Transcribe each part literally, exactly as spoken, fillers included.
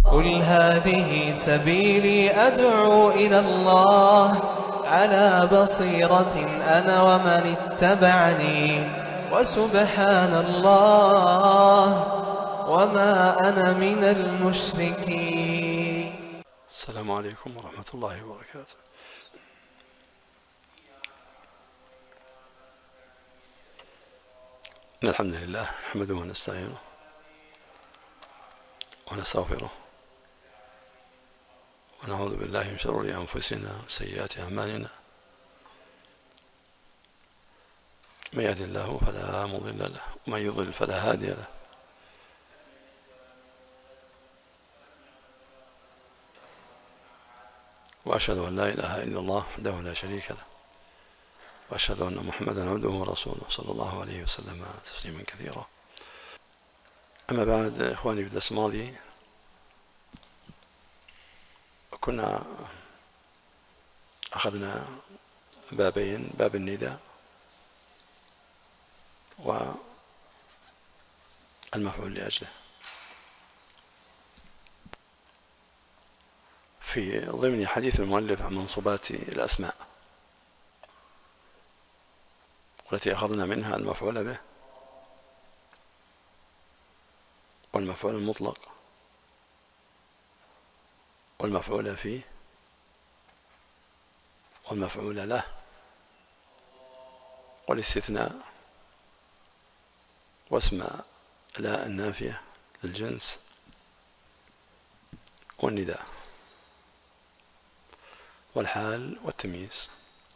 قل هذه سبيلي أدعو إلى الله على بصيرة أنا ومن اتبعني وسبحان الله وما أنا من المشركين. السلام عليكم ورحمة الله وبركاته. إن الحمد لله نحمده ونستعينه ونستغفره ونعوذ بالله من شرور أنفسنا وسيئات أعمالنا، من يهد الله فلا مضل له ومن يضلل فلا هادي له، وأشهد أن لا إله إلا الله وحده لا شريك له، وأشهد أن محمدا عبده ورسوله صلى الله عليه وسلم تسليما كثيرا. أما بعد، إخواني، في الدرس الماضي كنا أخذنا بابين، باب النداء والمفعول لأجله، في ضمن حديث المؤلف عن منصوبات الأسماء، والتي أخذنا منها المفعول به والمفعول المطلق والمفعول فيه والمفعول له والاستثناء واسم لا النافية للجنس والنداء والحال والتمييز،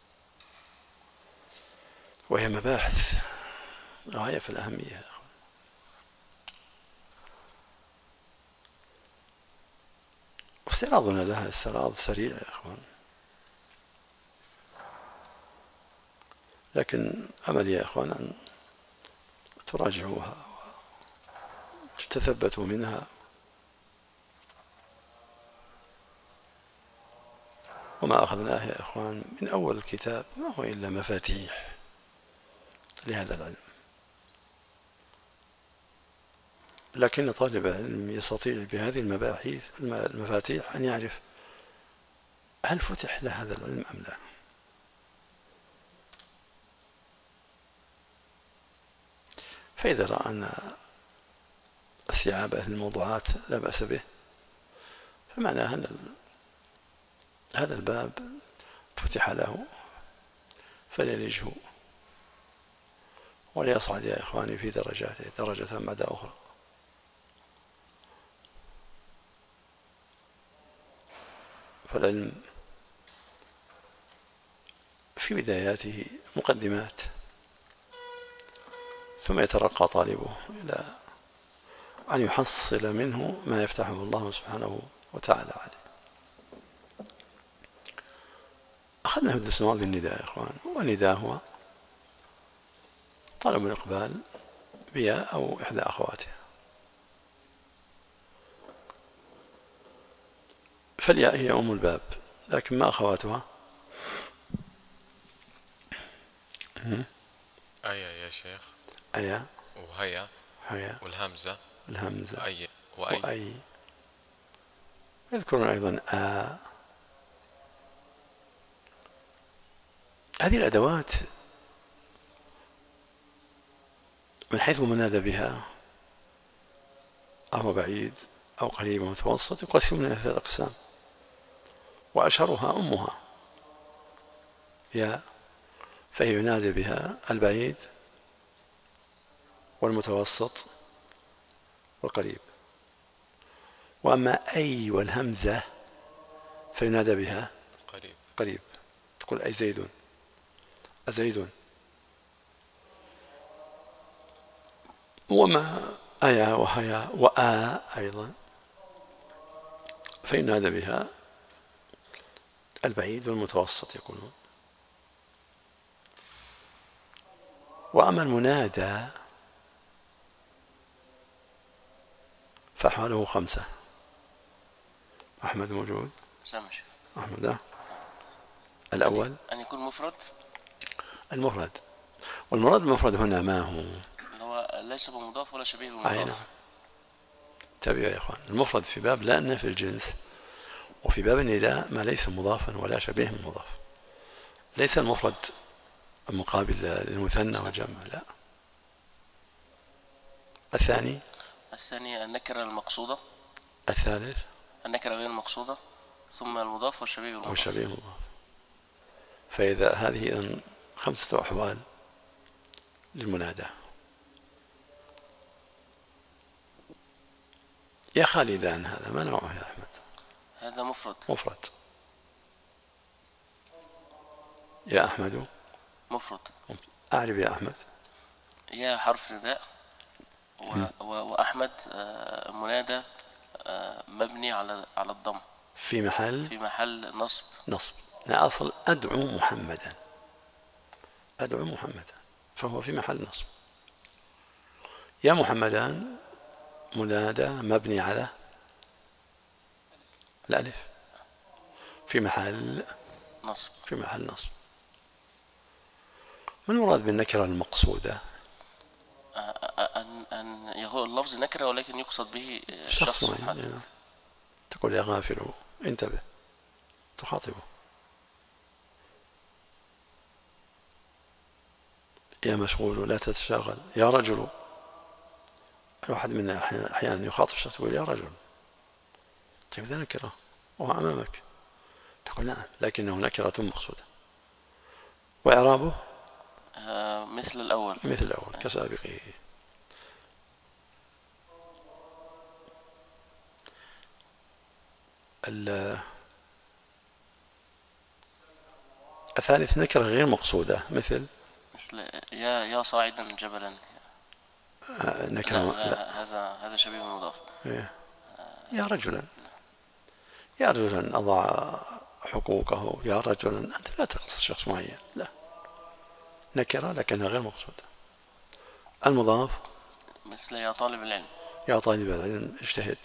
وهي مباحث غاية في الأهمية. واستعراضنا لها استعراض سريع يا أخوان، لكن أمل يا أخوان أن تراجعوها وتتثبتوا منها، وما أخذناه يا أخوان من أول الكتاب ما هو إلا مفاتيح لهذا العلم، لكن طالب العلم يستطيع بهذه المباحث المفاتيح أن يعرف هل فتح له هذا العلم أم لا. فإذا رأى أن استيعابه للموضوعات لا بأس به، فمعناه أن هذا الباب فتح له فليلجه وليصعد يا إخواني في درجاته درجة بعد أخرى. فالعلم في بداياته مقدمات، ثم يترقى طالبه إلى أن يحصل منه ما يفتحه الله سبحانه وتعالى عليه. أخذنا في الدرس الماضي النداء يا إخوان، والنداء هو طلب الإقبال بيا أو إحدى أخواتها، فالياء هي أم الباب، لكن ما أخواتها؟ أيا يا شيخ، أيا وهيا هيا والهمزة الهمزة وأي وأي, وأي. يذكرون أيضا آ. هذه الأدوات من حيث منادى بها أو بعيد أو قريب ومتوسط يقسمون إلى ثلاث أقسام، وأشهرها أمها يا، فهي ينادى بها البعيد والمتوسط والقريب. وأما أي والهمزة فينادى بها قريب قريب، تقول أي زيد، أزيد. وما أيا وهيا وآ أيضا فينادى بها البعيد والمتوسط يكونون. وأما المنادى فأحواله خمسة. أحمد موجود؟ سامش أحمد. الأول أن يكون مفرد، المفرد، والمراد المفرد هنا ما هو؟ اللي هو ليس بمضاف ولا شبيه بالمضاف. أي نعم، انتبهوا يا إخوان، المفرد في باب لا نفي الجنس، وفي باب النداء ما ليس مضافا ولا شبيه مضاف. ليس المفرد مقابل للمثنى والجمع، لا. الثاني الثاني النكرة المقصودة. الثالث النكرة غير المقصودة، ثم المضاف والشبيه بالمضاف. والشبيه مضاف. فإذا هذه إذن خمسة أحوال للمنادى. يا خالدان هذا ما نوعه يا أحمد؟ هذا مفرد. مفرد. يا أحمد مفرد. أعرف يا أحمد. يا حرف نداء، وأحمد منادى مبني على على الضم في محل في محل نصب. نصب. أصل أدعو محمدا، أدعو محمدا، فهو في محل نصب. يا محمدان منادى مبني على الألف في محل نصب. في محل نصب. ما المراد بالنكرة المقصودة؟ أن أن يقول اللفظ نكرة ولكن يقصد به شخص شخص محدد. يعني تقول يا غافل انتبه، تخاطبه. يا مشغول لا تتشاغل، يا رجل. الواحد منا أحيانا يخاطب شخص يقول يا رجل، طيب ذا نكرة وهو أمامك، تقول نعم لكنه نكرة مقصودة. وإعرابه آه مثل الأول مثل الأول كسابقه. الثالث نكرة غير مقصودة مثل مثل يا يا صاعدا جبلا. آه نكرة لا لا هذا هذا شبيه مضاف. يا رجلا، يا رجلا أضاع حقوقه، يا رجلا. أنت لا تقصد شخص معين، لا، نكرة لكنها غير مقصودة. المضاف مثل يا طالب العلم، يا طالب العلم اجتهد،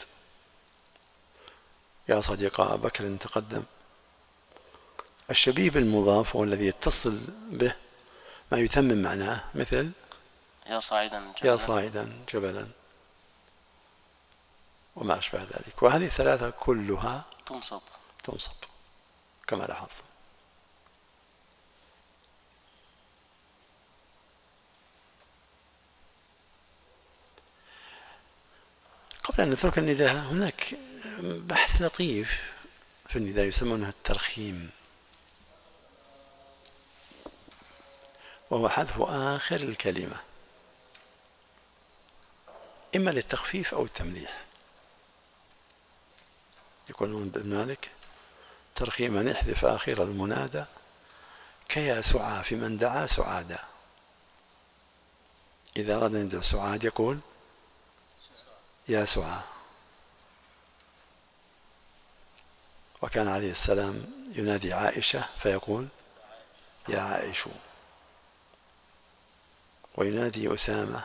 يا صديق أبا بكر تقدم. الشبيه بالمضاف هو الذي يتصل به ما يتمم معناه مثل يا صاعدا جبلا. يا صاعدا جبلا وما أشبه ذلك. وهذه الثلاثة كلها تنصب تنصب كما لاحظت. قبل أن نترك النداء هناك بحث لطيف في النداء يسمونه الترخيم، وهو حذف آخر الكلمة إما للتخفيف أو التمليح. يقولون ابن مالك ترخيما احذف آخر المنادى كيا سعى في من دعا سعادا. إذا أراد أن يدعو سعاد يقول يا سعى. وكان عليه السلام ينادي عائشة فيقول يا عائش، وينادي أسامة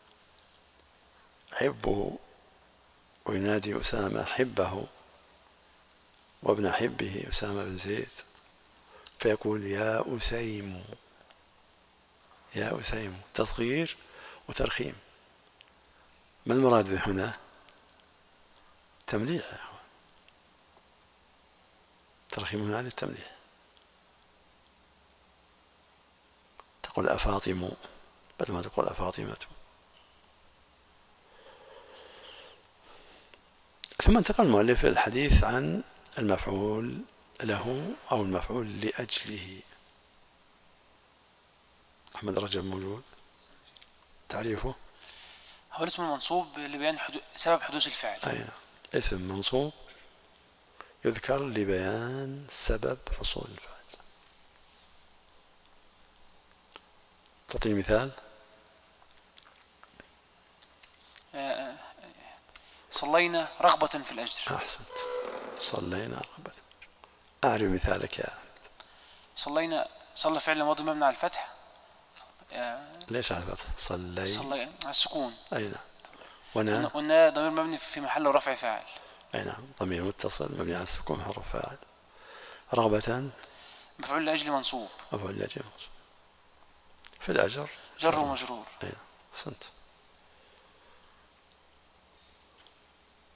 حبه، وينادي أسامة حبه، وابن حبه أسامة بن زيد فيقول يا أسيم، يا أسيم، تصغير وترخيم. ما المراد به هنا؟ تمليح. ترخيم هنا للتمليح. تقول أفاطم بدل ما تقول أفاطمة. ثم انتقل المؤلف الحديث عن المفعول له أو المفعول لأجله. أحمد رجب موجود، تعريفه؟ هو الاسم المنصوب لبيان حدو... سبب حدوث الفعل. أي اسم منصوب يذكر لبيان سبب حصول الفعل. تعطيني مثال؟ صلينا رغبة في الأجر. أحسنت، صلينا رغبة. أعرف مثالك يا أحمد. صلينا صلى فعل ماضي مبني على الفتح. ليش على الفتح؟ صلي صلي على السكون. أي نعم. ونا ونا ضمير مبني في محل رفع فاعل. أي نعم، ضمير متصل مبني على السكون حرف فاعل. رغبة مفعول لأجل منصوب. مفعول لأجل منصوب. في الأجر جر ومجرور. أي نعم، أحسنت.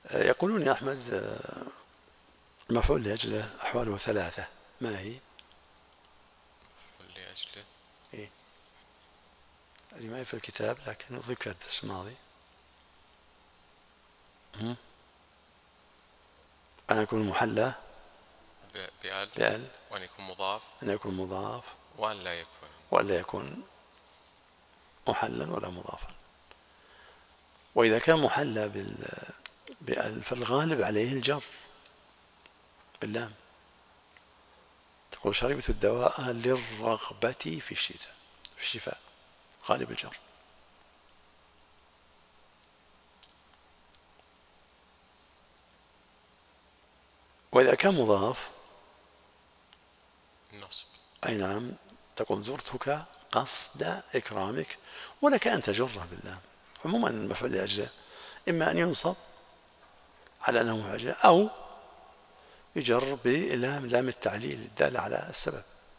يقولون يا أحمد المفعول لأجله أحواله ثلاثة، ما هي؟ مفعول لأجله إيه؟ هذه ما هي في الكتاب لكن ذكرت الدرس الماضي. أن يكون محلى بأل بأل، وأن يكون مضاف، أن يكون مضاف، وأن لا يكون وأن لا يكون محلا ولا مضافا. وإذا كان محلى بأل فالغالب عليه الجر باللام. تقول شربت الدواء للرغبة في الشتاء في الشفاء، غالب الجر. وإذا كان مضاف النصب، أي نعم، تقول زرتك قصد إكرامك، ولك أن تجره باللام. عموما المفعول لأجله إما أن ينصب على أنه مفعول أو يجر بلام لام التعليل الدالة على السبب.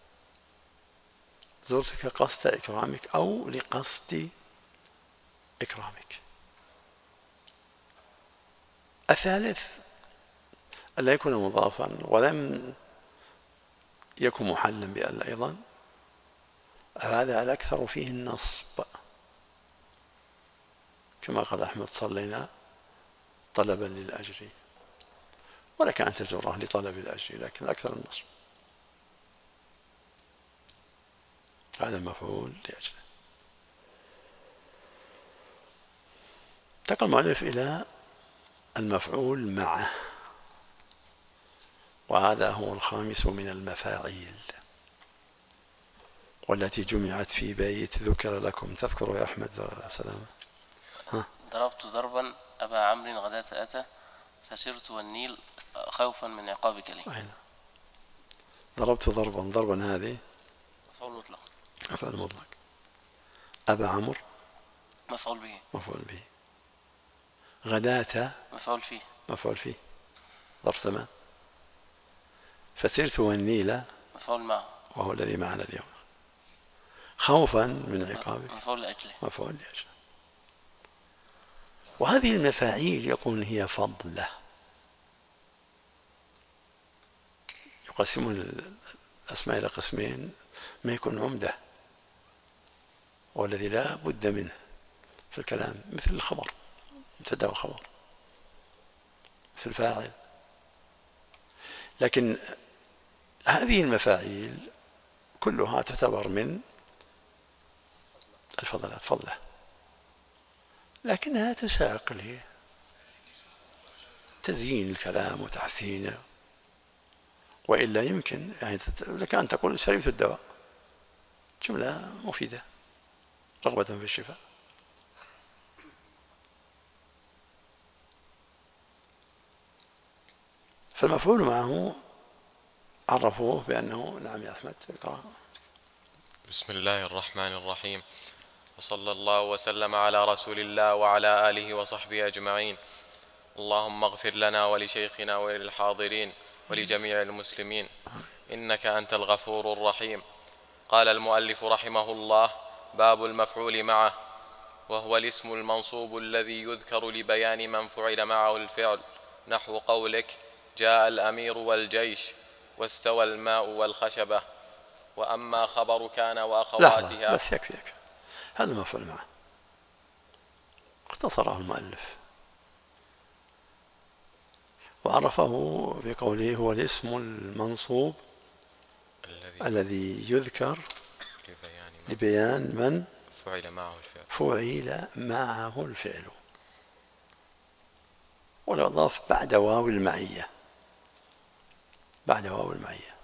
زرتك قصد إكرامك أو لقصد إكرامك. الثالث ألا يكون مضافا ولم يكن محلا بأل أيضا، هذا الأكثر فيه النصب، كما قال أحمد صلينا طلبا للأجر، ولك أن تجره لطلب الأجر، لكن الأكثر النصب. هذا المفعول لأجله. انتقل المؤلف إلى المفعول معه، وهذا هو الخامس من المفاعيل، والتي جمعت في بيت ذكر لكم. تذكر يا أحمد سلام؟ ها؟ ضربت ضربا أبا عمرو غداة أتى فسرت والنيل خوفا من عقابك لي. أين؟ ضربت ضربا، ضربا هذه مفعول مطلق. مفعول مطلق. أبا عمرو مفعول به. مفعول به. غداة مفعول فيه. مفعول فيه، ظرف زمان. فسرت والنيل مفعول معه، وهو الذي معنا اليوم. خوفا من عقابك مفعول لأجله. مفعول لأجله. وهذه المفاعيل يقول هي فضلة، يقسمون الأسماء إلى قسمين: ما يكون عمدة والذي لا بد منه في الكلام، مثل الخبر، مبتدأ وخبر، مثل الفاعل. لكن هذه المفاعيل كلها تعتبر من الفضلات، فضلة، لكنها تساق لتزيين الكلام وتحسينه، وإلا يمكن يعني لك أن تقول شربت الدواء، جملة مفيدة رغبة في الشفاء. فالمفعول معه عرفوه بأنه، نعم يا أحمد اقرأ. بسم الله الرحمن الرحيم، وصلى الله وسلم على رسول الله وعلى آله وصحبه أجمعين. اللهم اغفر لنا ولشيخنا وللحاضرين ولجميع المسلمين، إنك أنت الغفور الرحيم. قال المؤلف رحمه الله: باب المفعول معه، وهو الاسم المنصوب الذي يذكر لبيان من فعل معه الفعل، نحو قولك: جاء الأمير والجيش، واستوى الماء والخشبة. وأما خبر كان وأخواتها. لحظة بس، يكفيك هذا المفعول معه، اختصره المؤلف وعرفه بقوله: هو الاسم المنصوب الذي, الذي يذكر لبيان من, لبيان من فعل معه الفعل فعل معه الفعل، والإضافة بعد واو المعية، بعد واو المعية.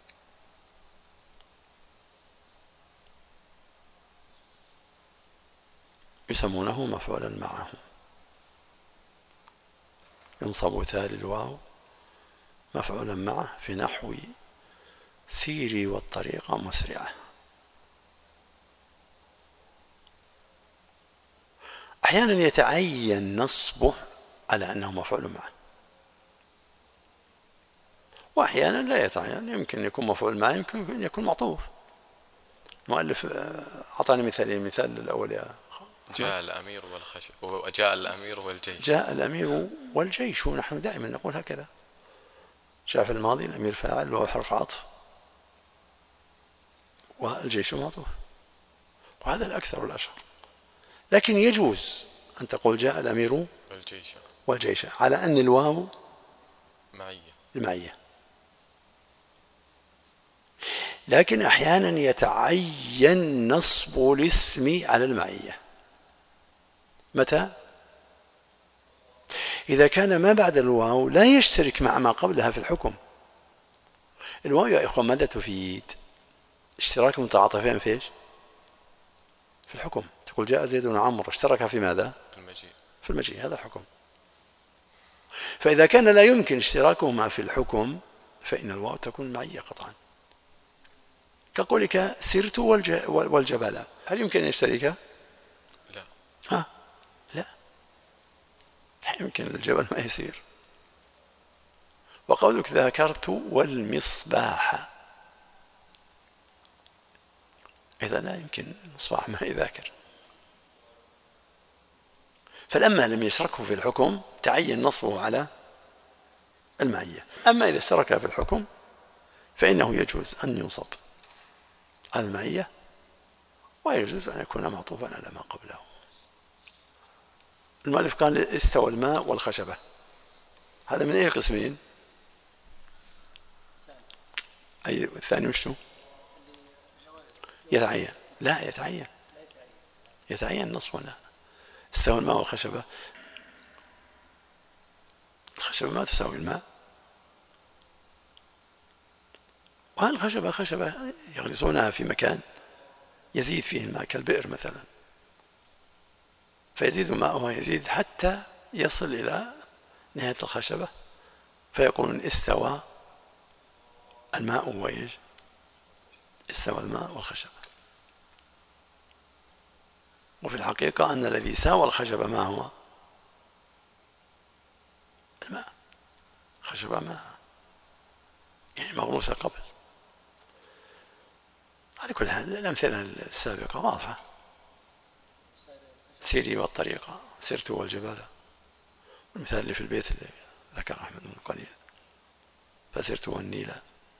يسمونه مفعولا معه، ينصب تالي الواو مفعولا معه في نحو سيري والطريق مسرعة. أحيانا يتعين نصبه على أنه مفعول معه، وأحيانا لا يتعين، يمكن يكون مفعول معه، يمكن يكون معطوف. المؤلف أعطاني مثالين، مثال الأول يا جاء الأمير والخشب وجاء الأمير والجيش. جاء الأمير والجيش، ونحن دائما نقول هكذا. جاء في الماضي الأمير فاعل وهو حرف عطف، والجيش معطوف، وهذا الأكثر والأشهر. لكن يجوز أن تقول جاء الأمير والجيش والجيش على أن الواو معية المعية. لكن أحيانا يتعين نصب الاسم على المعية. متى؟ إذا كان ما بعد الواو لا يشترك مع ما قبلها في الحكم. الواو يا إخوان ماذا تفيد؟ اشتراك متعاطفين في ايش؟ في الحكم. تقول جاء زيد وعمر، اشترك في ماذا؟ المجيء. في المجيء، هذا الحكم. فإذا كان لا يمكن اشتراكهما في الحكم فإن الواو تكون معية قطعا. كقولك سرت والجبل، هل يمكن أن يشترك؟ لا. ها؟ لا، لا يمكن، الجبل ما يسير. وقولك ذاكرت والمصباح، إذا لا يمكن المصباح ما يذاكر. فلما لم يشركه في الحكم تعين نصبه على المعية. أما إذا اشترك في الحكم فإنه يجوز أن ينصب على المعية، ويجوز أن يكون معطوفا على ما قبله. المؤلف قال استوى الماء والخشبة، هذا من أي قسمين؟ أي الثاني وشو؟ يتعين. لا يتعين، يتعين نصبنا. استوى الماء والخشبة، الخشبة ما تساوي الماء، والخشبة خشبة يغرسونها في مكان يزيد فيه الماء كالبئر مثلا، فيزيد ماءها يزيد حتى يصل إلى نهاية الخشبة، فيقولون استوى الماء وإيش؟ استوى الماء والخشبة. وفي الحقيقة أن الذي ساوى الخشبة ما هو؟ الماء. خشبة ماء يعني مغروسة قبل. على كل حال الأمثلة السابقة واضحة. سيري والطريقة، سرت والجبال، والمثال اللي في البيت اللي ذكر أحمد من قليل، فسرت والنيل،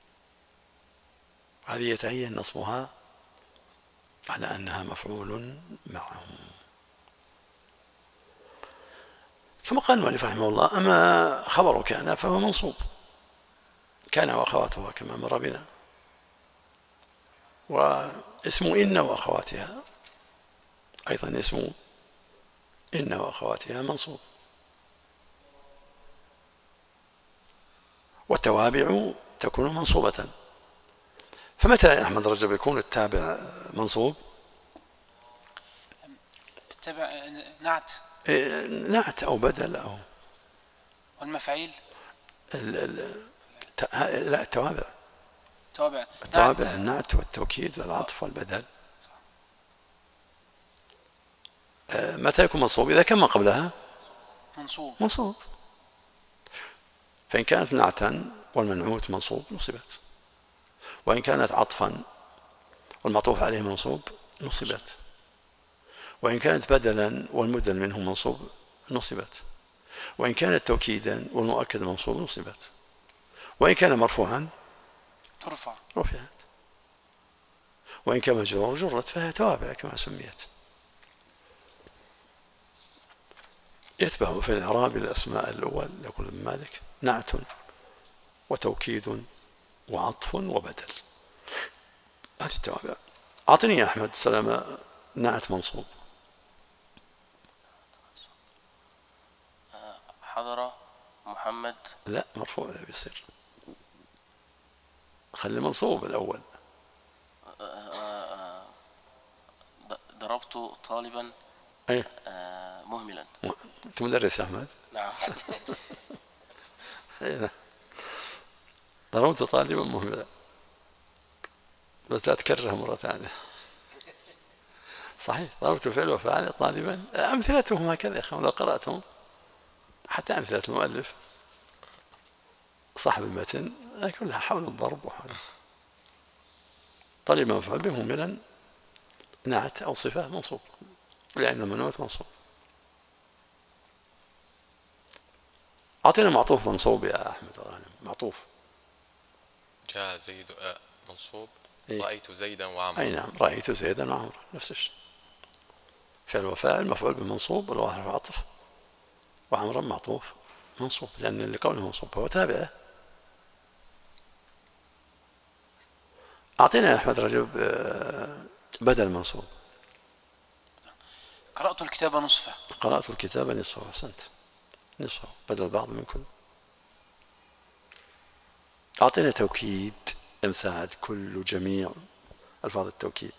هذه يتعين نصبها على أنها مفعول معه. ثم قال المؤلف رحمه الله أما خبر كان فهو منصوب، كان وأخواتها كما مر بنا، واسم إن وأخواتها أيضا اسم إن وأخواتها منصوب. والتوابع تكون منصوبة. فمتى يا أحمد رجب يكون التابع منصوب؟ التابع نعت. إيه نعت أو بدل أو والمفعيل ال ال لا التوابع توابع التوابع النعت والتوكيد والعطف والبدل. متى يكون منصوب؟ إذا كان ما قبلها منصوب منصوب. فإن كانت نعتا والمنعوت منصوب نصبت، وإن كانت عطفا والمعطوف عليه منصوب نصبت، وإن كانت بدلا والمبدل منه منصوب نصبت، وإن كانت توكيدا والمؤكد منصوب نصبت، وإن كان مرفوعا ترفع رفعت، وإن كان مجرور جرت، فهي توابع كما سميت. يتبع في الإعراب الأسماء الأول يقول ابن مالك نعت وتوكيد وعطف وبدل، هذه التوابع. أعطني يا أحمد سلامة نعت منصوب. حضر محمد. لا مرفوع بيصير، خلي منصوب الأول. ضربت طالبا أيه؟ مهملا. أنت مدرس يا أحمد؟ نعم. ضربت طالبا مهملا، بس لا تكررها مرة ثانية. صحيح، ضربت فعل وفعل طالبا، أمثلتهم هكذا يا أخوان لو قرأتهم، حتى أمثلة المؤلف صاحب المتن كلها حول الضرب وحول. طالبا مفعول به مهملا نعت أو صفة منصوب لأنه منوط منصوب. أعطينا معطوف منصوب يا أحمد غانم. معطوف. جاء زيد آه منصوب. إيه؟ رأيت زيدا وعمرا. أي نعم، رأيت زيدا وعمرا نفس الشيء. فعل وفاعل مفعول بالمنصوب والواحد عطف، وعمرا معطوف منصوب لأن لكونه منصوب هو تابعه. أعطينا يا أحمد رجب بدل منصوب. قرأت الكتاب نصفه. قرأت الكتاب نصفه. أحسنت، نصفه بدل بعض من كل. أعطينا توكيد مساعد كل وجميع ألفاظ التوكيد.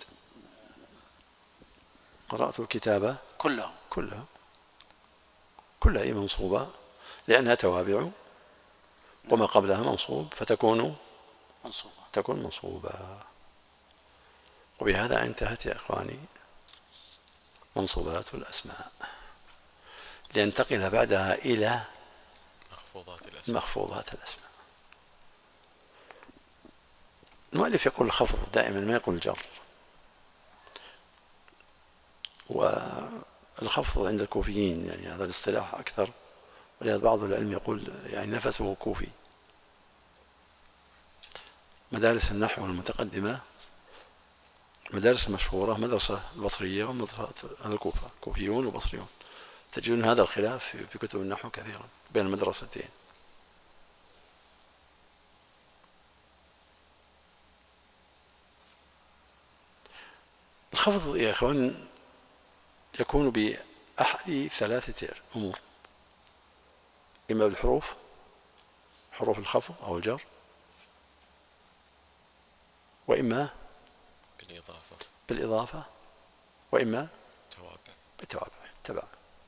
قرأت الكتاب كلها. كلها كلها أي منصوبة لأنها توابع وما قبلها منصوب فتكون منصوبة. تكون منصوبة. وبهذا انتهت يا إخواني منصوبات الأسماء، لينتقل بعدها إلى مخفوضات الأسماء. مخفوضات الأسماء. المؤلف يقول الخفض دائما ما يقول الجر، والخفض عند الكوفيين يعني هذا الاصطلاح أكثر، ولهذا بعض العلم يقول يعني نفسه كوفي. مدارس النحو المتقدمة المدارس المشهورة مدرسة البصرية ومدرسة الكوفة، كوفيون وبصريون، تجدون هذا الخلاف في كتب النحو كثيرا بين المدرستين. الخفض يا إخوان يكون بأحد ثلاثة أمور، إما بالحروف، حروف الخفض أو الجر، وإما بالإضافة بالإضافة، وإما توابع بالتوابع تبع.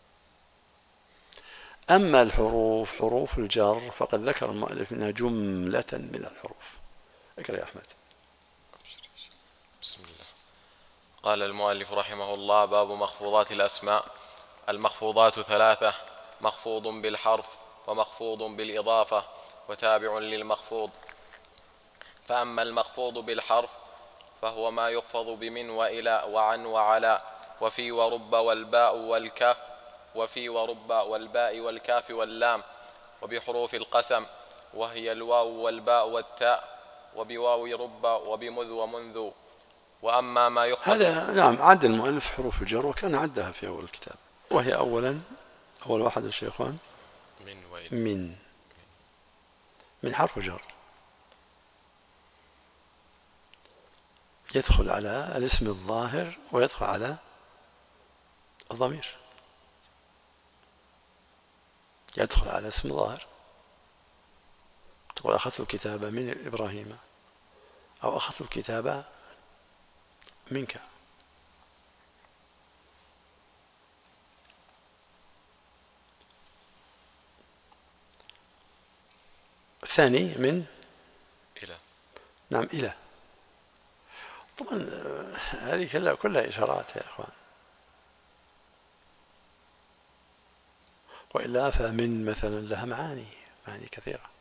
أما الحروف حروف الجر فقد ذكر المؤلف منها جملة من الحروف. اقرأ يا أحمد. بسم الله. قال المؤلف رحمه الله: باب مخفوضات الأسماء. المخفوضات ثلاثة: مخفوض بالحرف، ومخفوض بالإضافة، وتابع للمخفوض. فأما المخفوض بالحرف فهو ما يخفض بمن وإلى وعن وعلى وفي ورب والباء والكاف وفي ورب والباء والكاف واللام، وبحروف القسم وهي الواو والباء والتاء، وبواو رب وبمذ ومنذ. وأما ما يخفض هذا نعم عد المؤلف حروف الجر وكان عدها في أول الكتاب، وهي أولا أول واحد الشيخان من وإلى. من من حرف جر يدخل على الاسم الظاهر ويدخل على الضمير. يدخل على اسم ظاهر، تقول أخذت الكتاب من إبراهيم، أو أخذت الكتاب منك. الثاني من إلى. نعم إلى. طبعا هذه كلها إشارات يا أخوان، وإلا فمن مثلا لها معاني معاني كثيرة،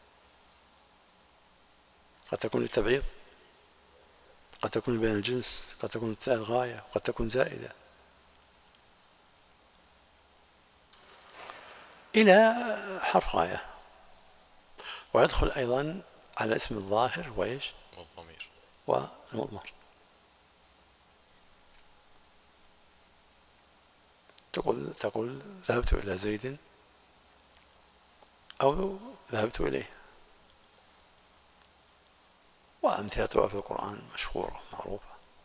قد تكون للتبعيض، قد تكون بين الجنس، قد تكون الغاية، قد تكون زائدة. إلى حرف غاية، ويدخل أيضا على اسم الظاهر وإيش والضمير والمضمر. تقول تقول ذهبت إلى زيد أو ذهبت إليه، وأمثلتها في القرآن مشهورة معروفة.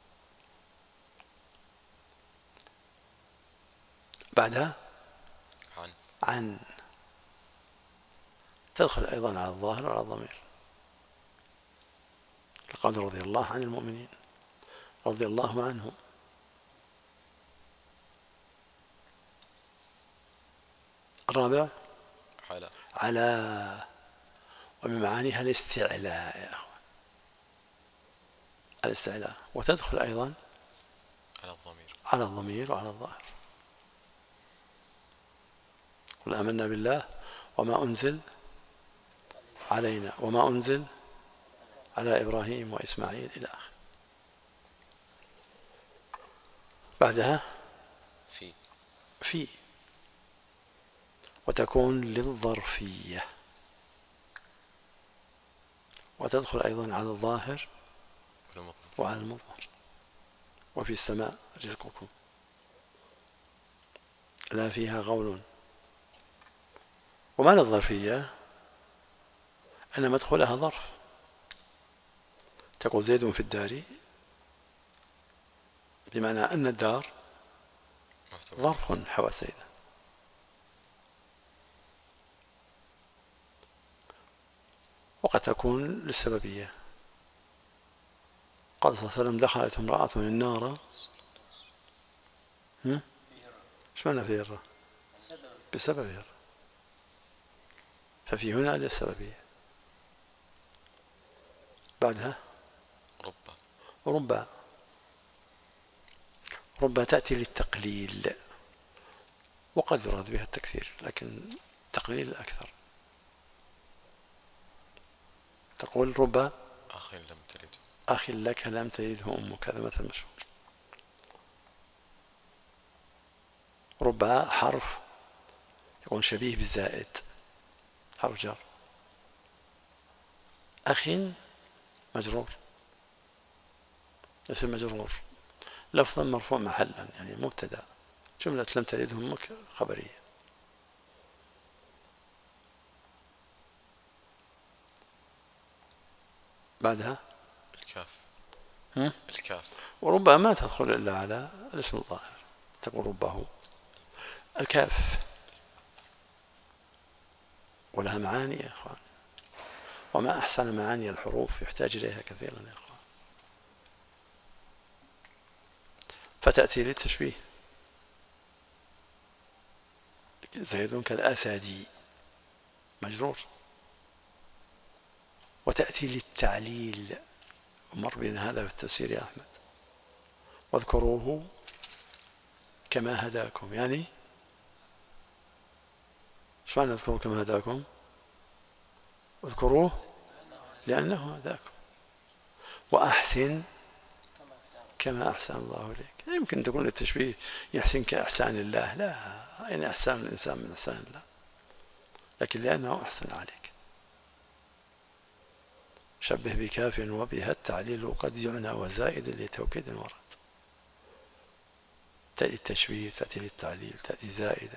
بعدها عن عن تدخل أيضا على الظاهر وعلى الضمير. لقد رضي الله عن المؤمنين رضي الله عنهم. الرابع على على، ومن معانيها الاستعلاء يا أخوان، الاستعلاء، وتدخل أيضا على الضمير على الضمير وعلى الظاهر. قل آمنا بالله وما أنزل علينا وما أنزل على إبراهيم وإسماعيل إلى آخره. بعدها في في، وتكون للظرفية، وتدخل أيضا على الظاهر وعلى المضمر. وفي السماء رزقكم لا فيها غول. ومعنى الظرفية أن مدخلها ظرف، تقول زيد في الدار، بمعنى أن الدار ظرف حوى سيدا. وقد تكون للسببية. قال صلى الله عليه وسلم دخلت امرأة النار، ايش معنى في هرة؟ بسبب هرة، ففي هنا للسببية. بعدها ربا ربا ربا تأتي للتقليل، وقد يراد بها التكثير، لكن تقليل الأكثر. تقول ربا أخ لم تلده أخ لك لم تلده أمك، هذا مثل مشهور. ربا حرف يكون شبيه بالزائد، حرف جر. أخ مجرور، اسم مجرور، لفظا مرفوع محلا، يعني مبتدا. جملة لم تلده أمك خبرية. بعدها الكاف. هم؟ الكاف. وربما ما تدخل إلا على الاسم الظاهر، تقول ربه. الكاف ولها معاني يا إخوان، وما أحسن معاني الحروف يحتاج إليها كثيرا يا إخوان. فتأتي للتشبيه، زيد كالأسد مجرور. وتأتي للتعليل، ومر بنا هذا في التفسير يا أحمد. واذكروه كما هداكم، يعني ايش معنى اذكروه كما هداكم؟ اذكروه لأنه هداكم. وأحسن كما أحسن الله إليك. يمكن تكون التشبيه يحسن كإحسان الله، لا، أين إحسان الإنسان من إحسان الله؟ لكن لأنه أحسن عليك. شبه بكاف وبها التعليل قد يعنى وزائد لتوكيد ورد. تأتي التشبيه، تأتي للتعليل، تأتي زائدة.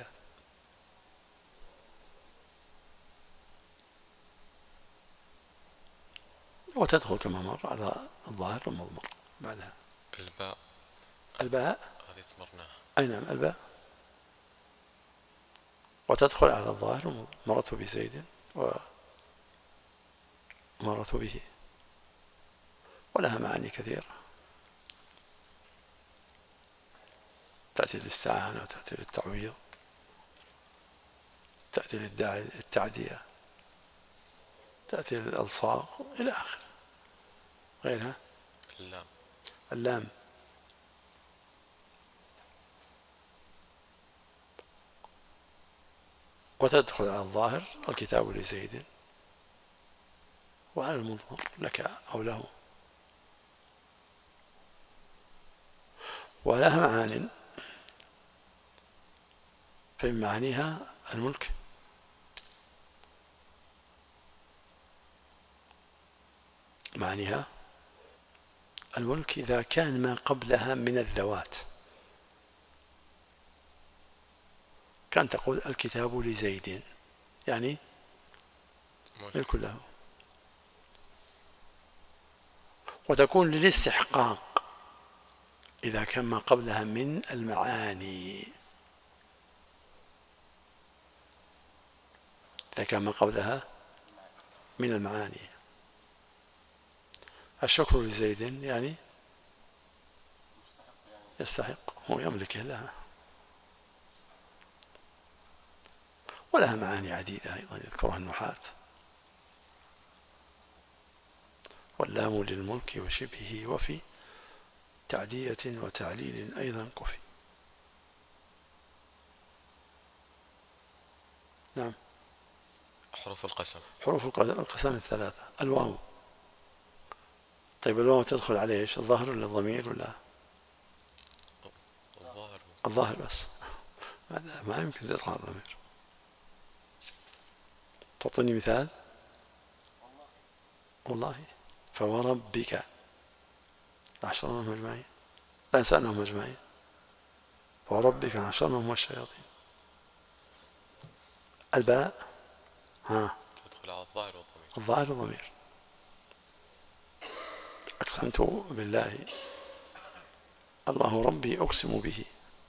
وتدخل كما مر على الظاهر والمضمر. بعدها الباء. الباء هذه تمرناها. أي نعم، الباء. وتدخل على الظاهر والمضمر. مرت بزيد ومرت به، ولها معاني كثيرة. تأتي للاستعانة، وتأتي للتعويض، تأتي للتعدية، تأتي للألصاق إلى آخر. غيرها اللام. اللام وتدخل على الظاهر الكتاب لزيد، وعلى المضمر لك أو له. ولها معان، فمن معانيها الملك، معانيها الملك إذا كان ما قبلها من الذوات. كان تقول الكتاب لزيد، يعني ملك له. وتكون للاستحقاق إذا كان ما قبلها من المعاني، إذا كان ما قبلها من المعاني. الشكر لزيد يعني يستحق، هو يملكه لها. ولها معاني عديدة أيضا يذكرها النحاة. واللام للملك وشبهه، وفي تعدية وتعليل أيضا كفي. نعم. حروف القسم. حروف القسم الثلاثة. الواو، طيب الواو تدخل عليه ايش؟ الظاهر ولا الضمير ولا الظاهر؟ الظاهر بس. هذا ما يمكن تدخل الضمير. تعطيني مثال؟ والله. فوربك لنحشرنهم أجمعين، لا نسألهم أجمعين، فوربك لنحشرنهم والشياطين. الباء ها تدخل على الظاهر والضمير. الظاهر والضمير. أقسمت بالله، الله ربي أقسم به.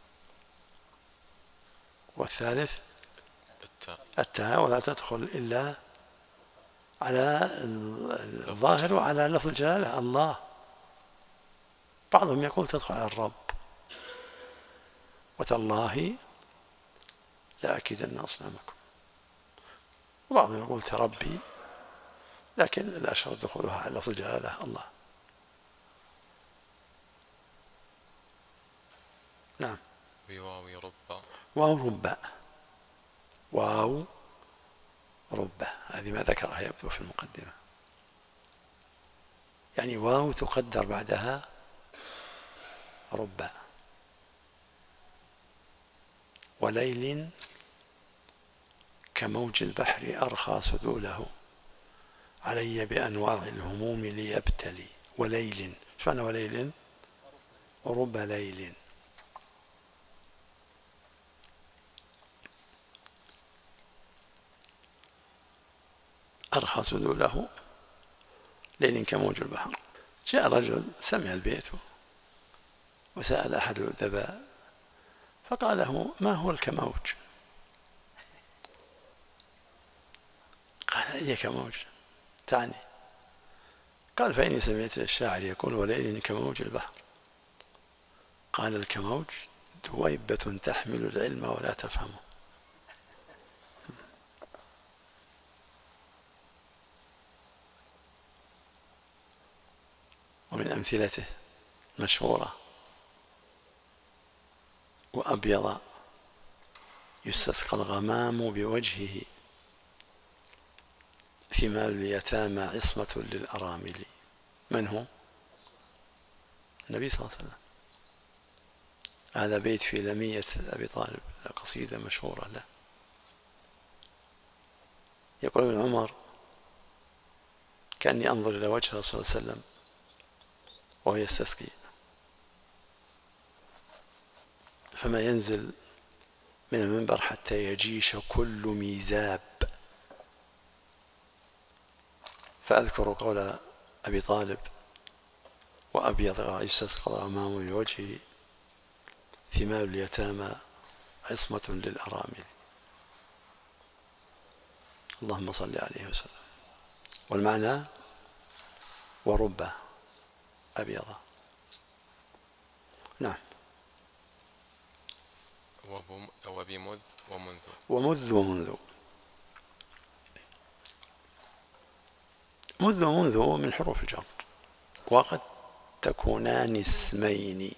والثالث التاء. التاء، ولا تدخل إلا على الظاهر وعلى لفظ الجلالة الله. بعضهم يقول تدخل على الرب، وتالله لأكيدن أصنامكم. وبعضهم يقول تربي، لكن الأشهر دخولها على لفظ الجلالة الله. نعم. بواو رب. واو رب، واو رب، هذه ما ذكرها يبدو في المقدمة. يعني واو تقدر بعدها رب. وليل كموج البحر أرخى سدوله، علي بأنواع الهموم ليبتلي. وليل، ايش معنى وليل؟ ورب ليل. أرخى سدوله، ليل كموج البحر. جاء رجل سمع البيت وسأل أحد الأدباء فقال له: ما هو الكموج؟ قال: أي كموج تعني؟ قال: فإني سمعت الشاعر يقول: وليل كموج البحر. قال: الكموج دويبة تحمل العلم ولا تفهمه. ومن أمثلته مشهورة: وأبيض يستسقى الغمام بوجهه، ثمال اليتامى عصمة للأرامل. من هو؟ النبي صلى الله عليه وسلم. هذا بيت في لمية أبي طالب، قصيدة مشهورة له. يقول ابن عمر: كأني أنظر إلى وجه الرسول صلى الله عليه وسلم وهو يستسقي، فما ينزل من المنبر حتى يجيش كل ميزاب. فأذكر قول أبي طالب: وأبيض يستسقى الغمام بوجهه، ثمال اليتامى عصمة للأرامل. اللهم صل عليه وسلم. والمعنى: ورب أبيض. نعم. وبمذ ومنذ. ومذ ومنذ. مذ ومنذ من حروف الجر، وقد تكونان اسمين،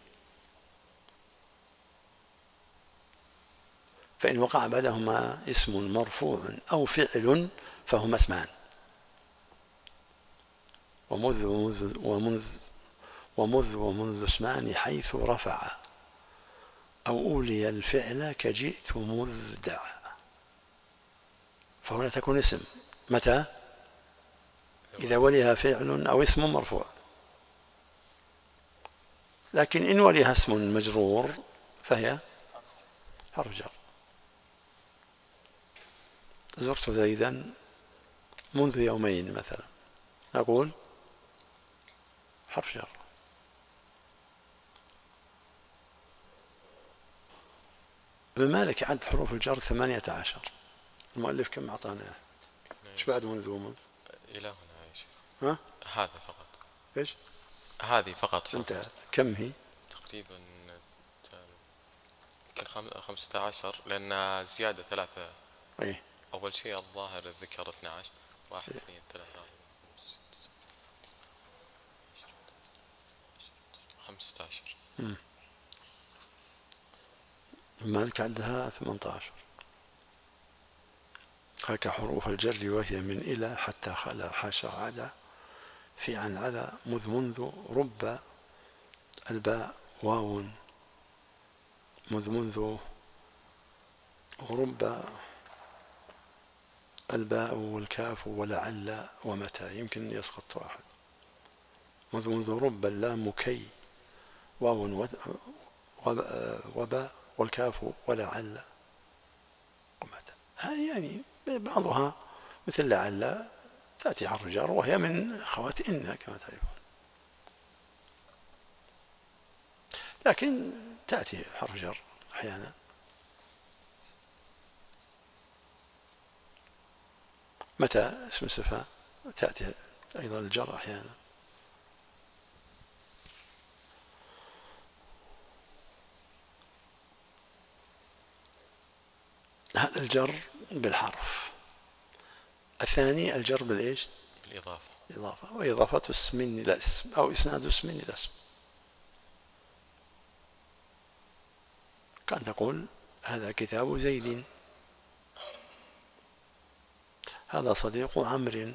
فإن وقع بعدهما اسم مرفوع أو فعل فهما اسمان. ومذ ومذ ومنذ ومذ ومنذ اسمان حيث رفع أو أولي الفعل كجئت مذدع، فهنا تكون اسم متى؟ إذا وليها فعل أو اسم مرفوع. لكن إن وليها اسم مجرور فهي حرف جر. زرت زيدا منذ يومين مثلا، نقول حرف جر. ابن مالك عد حروف الجر ثمانية عشر. المؤلف كم أعطانا؟ ايش بعد منذ ومنذ؟ إلى هنا يا شيخ. ها؟ هذا فقط. ايش؟ هذه فقط. انتهت. كم هي؟ تقريبا خمسة عشر، لأن زيادة ثلاثة. ايه. أول شيء الظاهر الذكر اثني عشر، واحد اثنين ثلاثة خمسة عشر. امم مالك عندها ثمانية عشر. هاك حروف الجر وهي من إلى حتى خلا حاشا عدا في عن على مذ منذ رب الباء واو مذ منذ ورب الباء والكاف ولعل ومتى يمكن يسقط واحد. منذ رب اللام كي واو وباء والكاف ولعل ومتى. يعني بعضها مثل لعل تأتي حرف جر وهي من أخوات إن كما تعرفون، لكن تأتي حرف جر أحيانا. متى اسم الصفة تأتي أيضا الجر أحيانا. هذا الجر بالحرف. الثاني الجر بالإيش؟ بالإضافة. الإضافة، وإضافة اسم إلى اسم أو إسناد اسم إلى اسم. كان تقول هذا كتاب زيد، هذا صديق عمرو،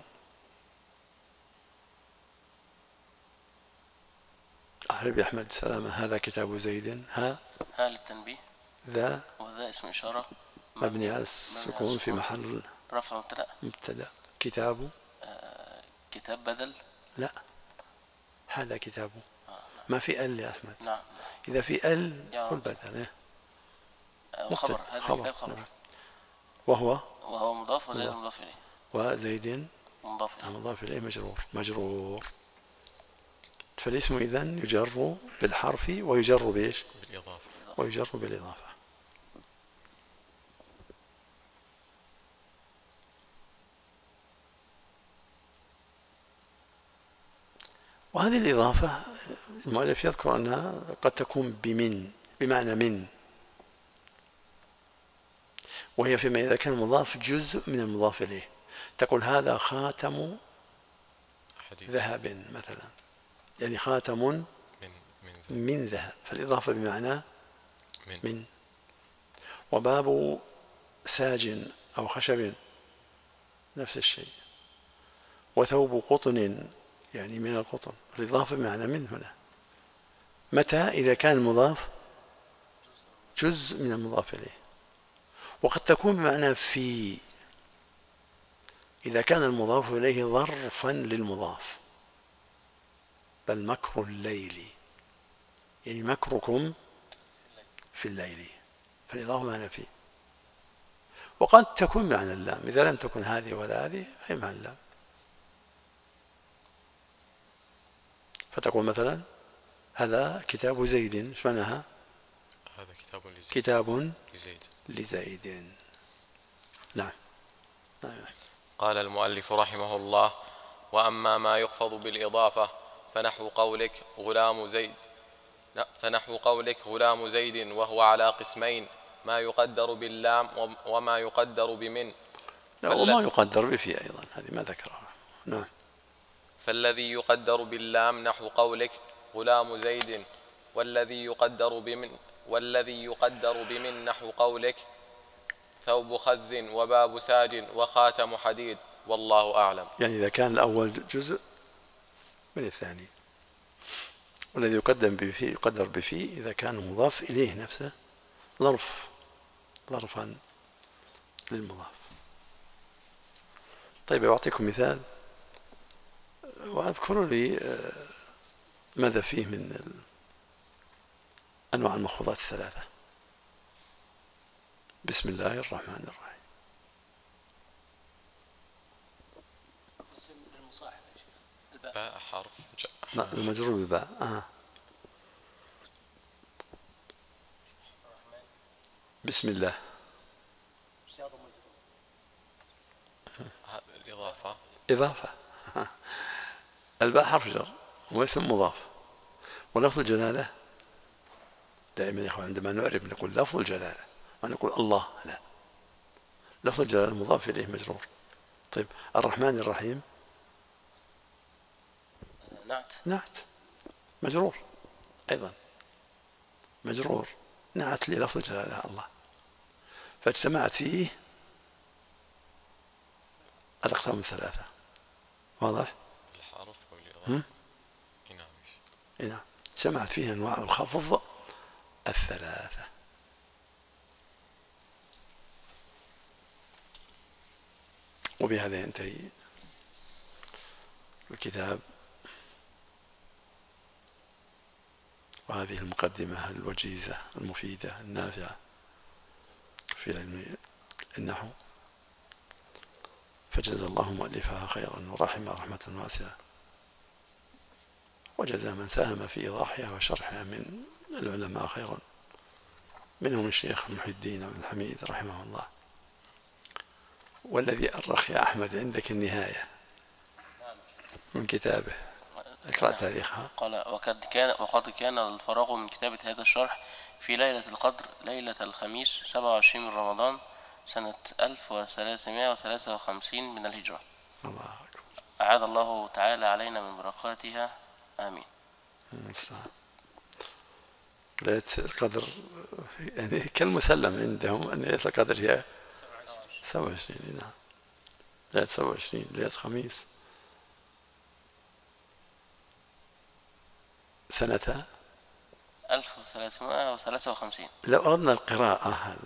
أعرب يا أحمد سلامة هذا كتاب زيد. ها ها للتنبيه، ذا وذا اسم إشارة مبني على السكون في محل رفع مبتدأ. مبتدأ. كتاب آه كتاب بدل. لا، هذا كتاب ما في ال يا أحمد. نعم. إذا في ال قل بدل. آه وخبر، هذا خبر. كتاب خبر. نعم. وهو وهو مضاف وزيد مضاف إليه. وزيد مضاف إليه. مضاف إليه مجرور مجرور. فالاسم إذن يجر بالحرف ويجر بإيش؟ بالإضافة. ويجر بالإضافة. وهذه الإضافة المؤلف يذكر أنها قد تكون بمن، بمعنى من، وهي فيما إذا كان المضاف جزء من المضاف إليه. تقول هذا خاتم حديث. ذهب مثلا، يعني خاتم من, من, من ذهب، فالإضافة بمعنى من. من. وباب ساج أو خشب نفس الشيء. وثوب قطن يعني من القطن، الإضافة بمعنى من هنا. متى إذا كان المضاف جزء من المضاف إليه. وقد تكون بمعنى في إذا كان المضاف إليه ظرفا للمضاف. بل مكر الليل يعني مكركم في الليل، فالإضافة معنى في. وقد تكون معنى اللام، إذا لم تكن هذه ولا هذه أي معنى اللام. فتقول مثلا هذا كتاب زيد، ايش معناها؟ هذا كتاب لزيد. كتاب لزيد. لزيد. نعم. قال المؤلف رحمه الله: وأما ما يخفض بالإضافة فنحو قولك غلام زيد فنحو قولك غلام زيد وهو على قسمين: ما يقدر باللام وما يقدر بمن. لا، وما يقدر بفي أيضا، هذه ما ذكرها. نعم. فالذي يقدر باللام نحو قولك غلام زيد، والذي يقدر بمن والذي يقدر بمن نحو قولك ثوب خز وباب ساج وخاتم حديد، والله أعلم. يعني إذا كان الأول جزء من الثاني، والذي يقدم بفي يقدر بفي إذا كان مضاف إليه نفسه ظرف ظرفا للمضاف. طيب أعطيكم مثال وأذكروا لي ماذا فيه من أنواع المخفوضات الثلاثة. بسم الله الرحمن الرحيم. باء حرف لا، المجرور بباء. آه. بسم الله. الإضافة. إضافة. الباء حرف جر واسم مضاف، ولفظ الجلالة دائما يا إخوان عندما نعرب نقول لفظ الجلالة، ما نقول الله، لا، لفظ الجلالة مضاف إليه مجرور. طيب الرحمن الرحيم نعت. نعت مجرور أيضا، مجرور نعت للفظ الجلالة الله، فاجتمعت فيه الأقسام الثلاثة. واضح؟ الحرف والإضافة. نعم. اجتمعت فيه أنواع الخفض الثلاثة. وبهذا ينتهي الكتاب وهذه المقدمة الوجيزة المفيدة النافعة في علم النحو، فجزى الله مؤلفها خيرا ورحمها رحمة واسعة، وجزى من ساهم في إيضاحها وشرحها من العلماء خيرا، منهم الشيخ محي الدين بن حميد رحمه الله. والذي أرخ يا أحمد عندك النهاية من كتابه، اقرأ تاريخها. قال: وقد كان وقد كان الفراغ من كتابة هذا الشرح في ليلة القدر ليلة الخميس سبعة وعشرين من رمضان سنة ألف وثلاثمائة وثلاثة وخمسين من الهجرة. الله أكبر. أعاد الله تعالى علينا من بركاتها، آمين. ليلة القدر يعني كالمسلم عندهم أن ليلة القدر هي سبعة وعشرين. نعم، ليلة سبعة وعشرين ليلة خميس سنة ألف وثلاثمائة وثلاثة وخمسين. لو أردنا القراءة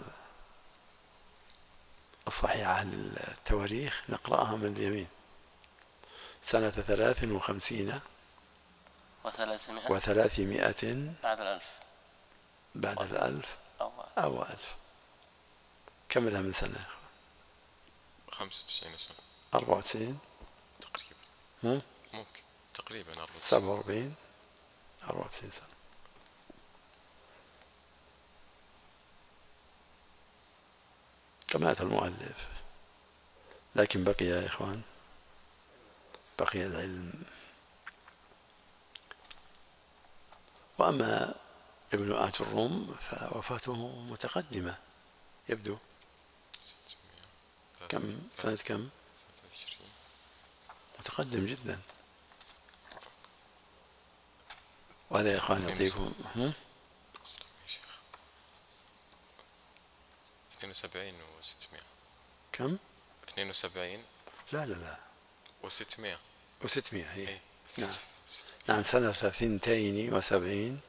الصحيحة للتواريخ نقرأها من اليمين: سنة ثلاث وخمسين وثلاثمائة وثلاثمائة بعد الألف بعد الألف أو أو ألف. كملها من سنة. خمسة وتسعين سنة. أربعة وتسعين تقريبا. ممكن تقريبا أربعة وتسعين. سبعة وأربعين أربعة وتسعين سنة. كما أتى المؤلف، لكن بقي يا إخوان بقي العلم. وأما ابن آج الروم فوفاته متقدمة يبدو. كم سنة كم؟ متقدم جدا. وهذا يا إخوان يعطيكم اثنين وسبعين وستمائة. كم؟ اثنين وسبعين. لا لا لا وستمائة. وستمائة هي. ايه. نعم نعم سنة ثنتين وسبعين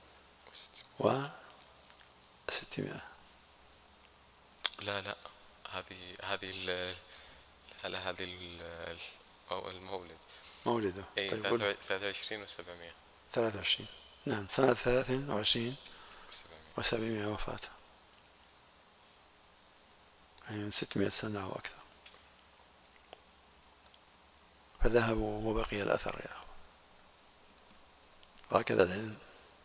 وستمائة. لا لا هذه هذه ال لا هذه ال المولد مولده. اي طيب ثلاثة وعشرين وسبعمائة. ثلاثة وعشرين. نعم سنة ثلاث وعشرين وسبعمائة وفاته، يعني من ستمائة سنة أو أكثر. فذهبوا وبقي الأثر يا أخوة. وهكذا العلم،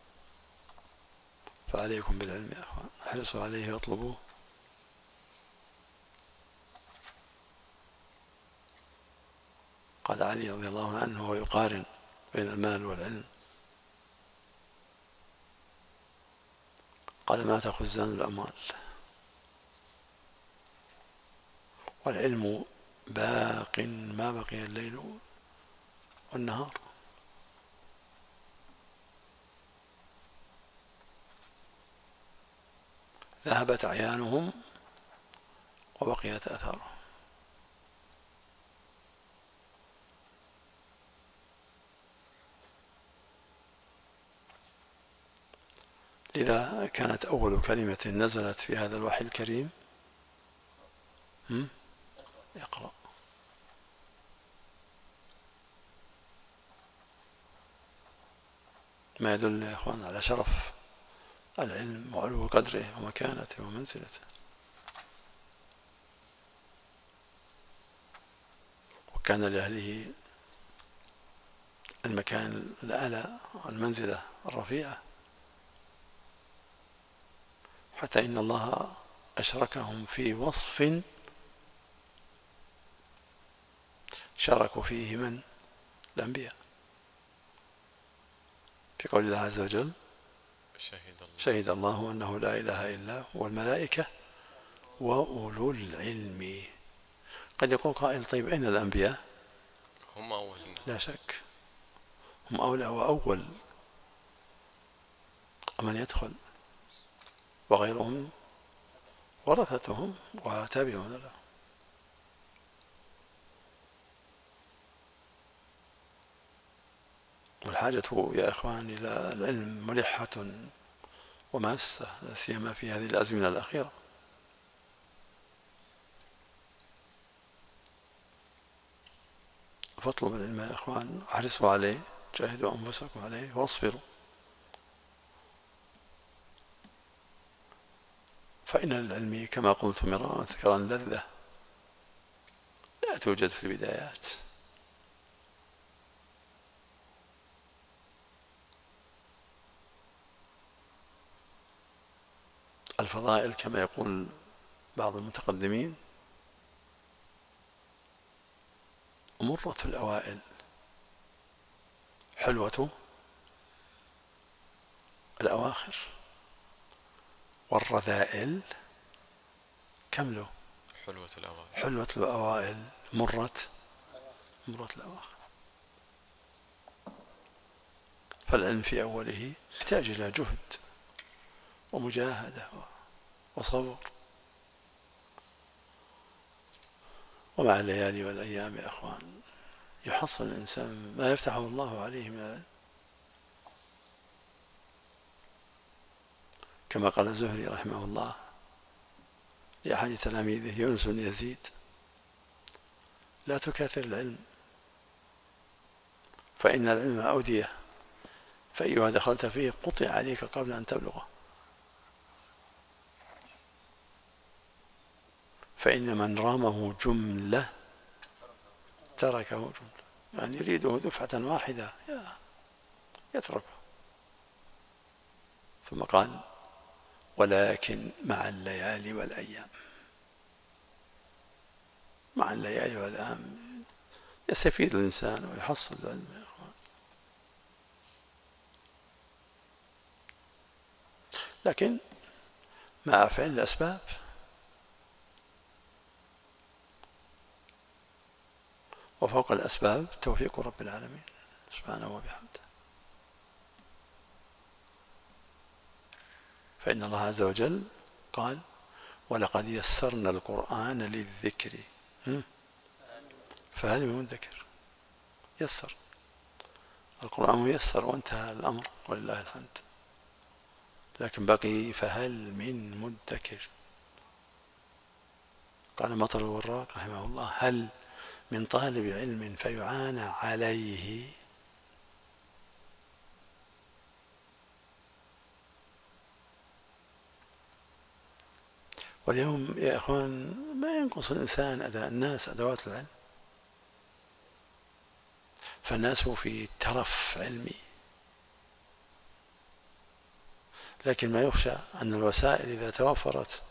فعليكم بالعلم يا أخوان، احرصوا عليه واطلبوه. قال علي رضي الله عنه وهو يقارن بين المال والعلم، قال: مات خزان الأموال والعلم باق ما بقي الليل والنهار. ذهبت أعيانهم وبقيت آثارهم. لذا كانت أول كلمة نزلت في هذا الوحي الكريم اقرأ. ما يدل يا إخوان على شرف العلم وعلو قدره ومكانته ومنزلته. وكان لأهله المكان الأعلى والمنزلة الرفيعة، حتى إن الله أشركهم في وصف شاركوا فيه من الأنبياء، في قول الله عز وجل: شهد الله, شهد الله أنه لا إله إلا هو والملائكة وأولو العلم. قد يقول قائل: طيب أين الأنبياء؟ هم أول. لا شك هم أولى وأول من يدخل، وغيرهم ورثتهم وتابعون له. والحاجة يا إخوان إلى العلم ملحة وماسة، لا سيما في هذه الأزمنة الأخيرة. فاطلبوا العلم يا إخوان، احرصوا عليه، جاهدوا أنفسكم عليه واصبروا، فإن للعلم كما قلت مرارا تكرارا لذة لا توجد في البدايات. الفضائل كما يقول بعض المتقدمين مرة الأوائل، حلوة الأواخر، والرذائل كملوا حلوة الأوائل، حلوة الأوائل مرة مرة الأواخر. فالعلم في أوله يحتاج إلى جهد ومجاهدة وصبر، ومع الليالي والأيام يا أخوان يحصل الإنسان ما يفتحه الله عليه من العلم، كما قال الزهري رحمه الله لأحد تلاميذه يونس بن يزيد: لا تكاثر العلم فإن العلم أودية، فأيها دخلت فيه قطع عليك قبل أن تبلغه، فإن من رامه جملة تركه جملة، يعني يريده دفعة واحدة يتركه. ثم قال: ولكن مع الليالي والأيام، مع الليالي والأيام يستفيد الإنسان ويحصل العلم يا إخوان. لكن مع فعل الأسباب وفوق الأسباب توفيق رب العالمين سبحانه وبحمده. فإن الله عز وجل قال: ولقد يسرنا القرآن للذكر فهل من مدكر. يسر القرآن ميسر وانتهى الأمر ولله الحمد، لكن بقي فهل من مدكر. قال مطر الوراق رحمه الله: هل من طالب علم فيعانى عليه واليوم يا إخوان ما ينقص الإنسان أداء الناس أدوات العلم، فالناس في ترف علمي، لكن ما يخشى أن الوسائل إذا توفرت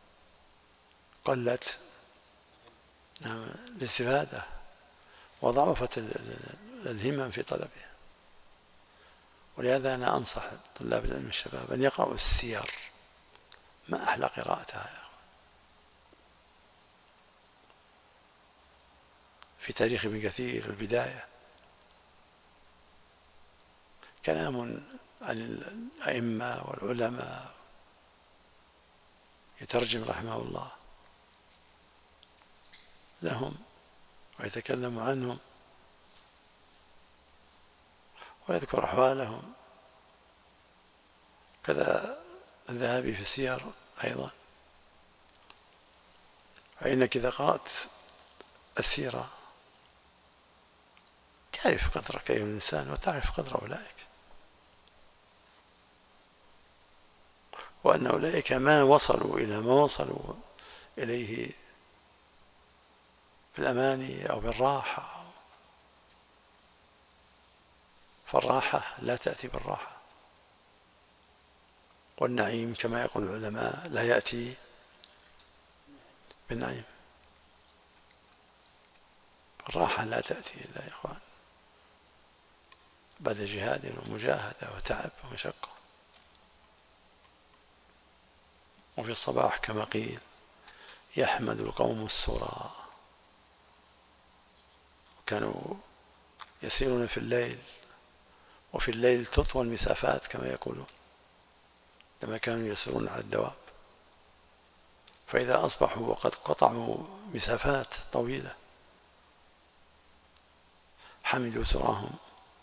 قلت الاستفادة وضعفت الهمم في طلبها. ولهذا أنا أنصح طلاب العلم الشباب أن يقرأوا السير، ما أحلى قراءتها يا أخوان. في تاريخ ابن كثير البداية كلام عن الأئمة والعلماء يترجم رحمه الله لهم ويتكلم عنهم ويذكر أحوالهم. كذا الذهبي في السير أيضا. فإنك إذا قرأت السيرة تعرف قدرك أيها الإنسان وتعرف قدر أولئك، وأن أولئك ما وصلوا إلى ما وصلوا إليه بالأمان أو بالراحة، فالراحة لا تأتي بالراحة، والنعيم كما يقول العلماء لا يأتي بالنعيم. الراحة لا تأتي إلا يا إخوان بعد جهاد ومجاهدة وتعب ومشقة. وفي الصباح كما قيل: يحمد القوم السرى، وكانوا يسيرون في الليل، وفي الليل تطوى المسافات كما يقولون لما كانوا يسيرون على الدواب، فإذا أصبحوا وقد قطعوا مسافات طويلة حمدوا سراهم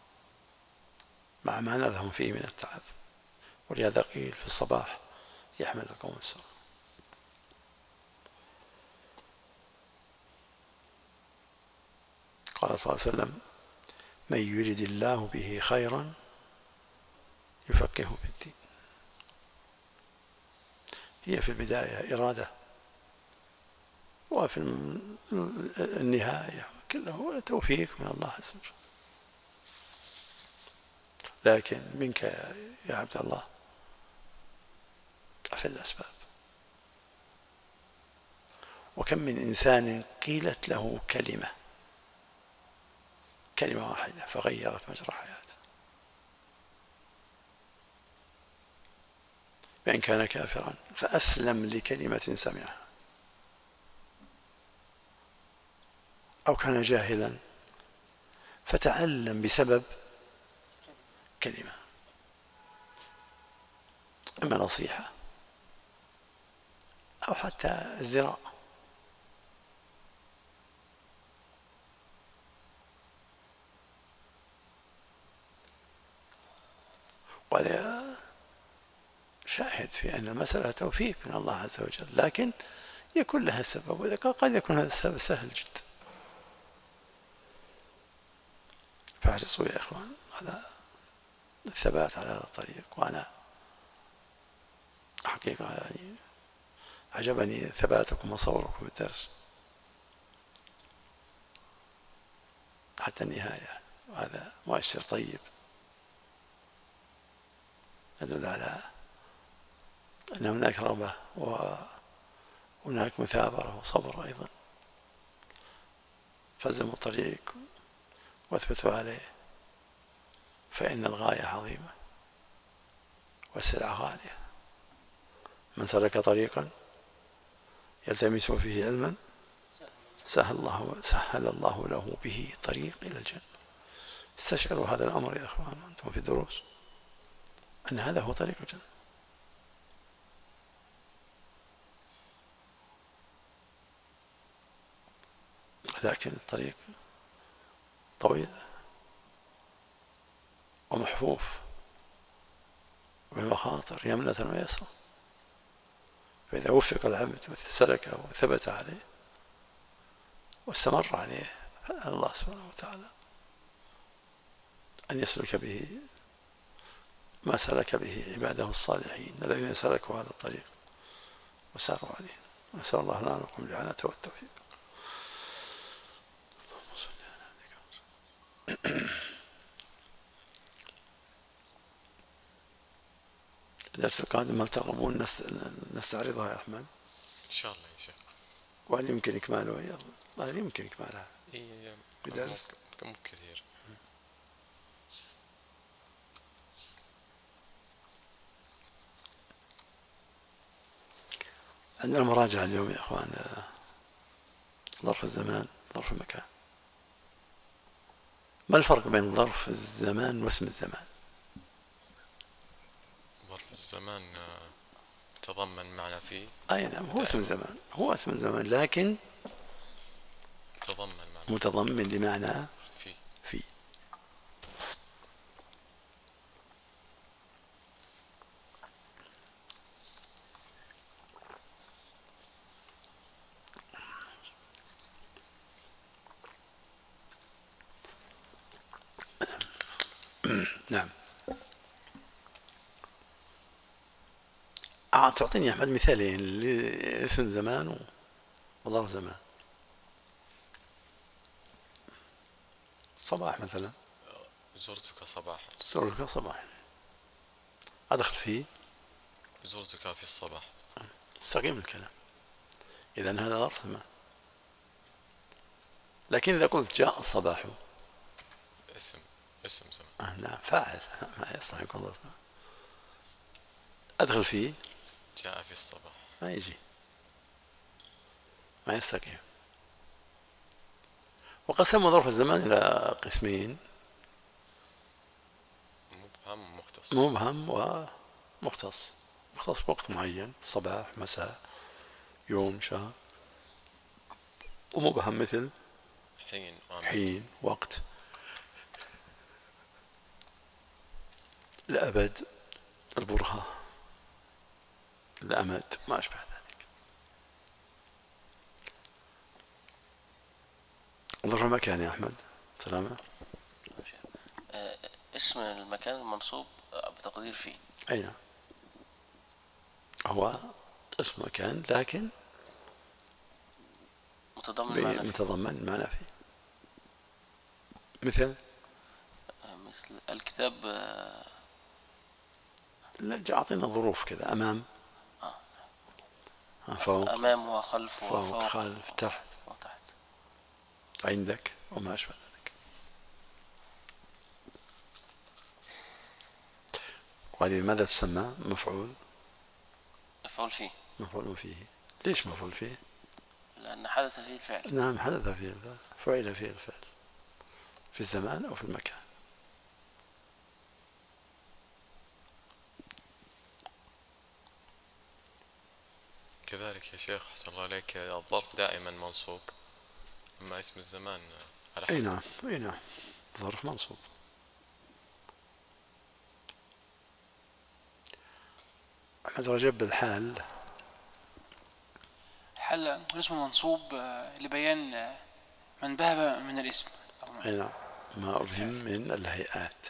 مع ما نالهم فيه من التعب. ولهذا قيل في الصباح: يحمد القوم السرى. قال قال صلى الله عليه وسلم: من يرد الله به خيرا يفقهه في الدين. هي في البداية إرادة، وفي النهاية كله توفيق من الله عز وجل. لكن منك يا عبد الله في الأسباب. وكم من إنسان قيلت له كلمة كلمة واحدة فغيرت مجرى حياته، بأن كان كافرا فأسلم لكلمة سمعها، أو كان جاهلا فتعلم بسبب كلمة، إما نصيحة أو حتى ازدراء. وهذا شاهد في أن المسألة توفيق من الله عز وجل، لكن يكون لها سبب، وقد يكون هذا السبب سهل جدا. فاحرصوا يا إخوان على الثبات على هذا الطريق. وأنا حقيقة يعني عجبني ثباتكم وصوركم في الدرس حتى النهاية، وهذا مؤشر طيب يدل على أن هناك رغبة وهناك مثابرة وصبر أيضا. فالزموا الطريق واثبتوا عليه، فإن الغاية عظيمة والسلعة غالية. من سلك طريقا يلتمس فيه علما سهل الله سهل الله له به طريق إلى الجنة. استشعروا هذا الأمر يا إخوان وأنتم في الدروس، أن هذا هو طريق الجنة. لكن الطريق طويل ومحفوف بالمخاطر يمنة ويسرا، فإذا وفق العبد وسلكه وثبت عليه واستمر عليه فعلى الله سبحانه وتعالى أن يسلك به ما سلك به عباده الصالحين الذين سلكوا هذا الطريق وساروا عليه. نسأل الله لنا ولكم الإعانة والتوفيق. الدرس القادم هل ترغبون نستعرضها يا أحمد؟ إن شاء الله يا شيخ. وهل يمكن إكماله يا الله؟ هل يمكن إكمالها؟ إيه بدرس كم كثير. عندنا مراجعة اليوم يا إخوان، ظرف الزمان ظرف المكان. ما الفرق بين ظرف الزمان واسم الزمان؟ ظرف الزمان تضمن معنى فيه. أي نعم، هو اسم الزمان هو اسم الزمان لكن متضمن معنى متضمن لمعنى فيه. فيه. نعم. آه تعطيني يا أحمد مثالين لاسم زمان وظرف زمان. صباح مثلا، زرتك صباحا. زرتك صباح، أدخل فيه زرتك في الصباح. استقيم الكلام، إذن هذا ظرف زمان. لكن إذا قلت جاء الصباح اسم اسم زمان. آه نعم فاعل، ما يصلح يكون ظرف زمان. أدخل فيه جاء في الصباح، ما يجي، ما يستقيم. وقسموا ظرف الزمان إلى قسمين: مبهم ومختص. مبهم ومختص. مختص بوقت معين، صباح مساء يوم شهر. ومبهم مثل حين حين وقت الأبد البرهة الأمد ما أشبه ذلك. ظرف المكان يا أحمد سلامة. آه، اسم المكان المنصوب بتقدير فيه. أي نعم، هو اسم مكان لكن متضمن معنى فيه. متضمن معنى فيه. مثل آه، مثل الكتاب. آه، لا، أعطينا ظروف كذا. أمام، آه. فوق، أمام وخلف فوق، وفوق خلف، تحت، وتحت. عندك وما أشبه ذلك. وهذه ماذا تسمى؟ مفعول مفعول فيه. مفعول فيه. ليش مفعول فيه؟ لأن حدث فيه الفعل. نعم، حدث فيه الفعل، فعل فيه الفعل في الزمان أو في المكان. كذلك يا شيخ أحسن الله عليك، الظرف دائما منصوب، أما اسم الزمان على حسب. أي نعم، أي نعم، ظرف منصوب. أحمد رجب، الحال حل اسم منصوب آه، لبيان آه، من بهب من الاسم. أي نعم، ما أبهم من الهيئات.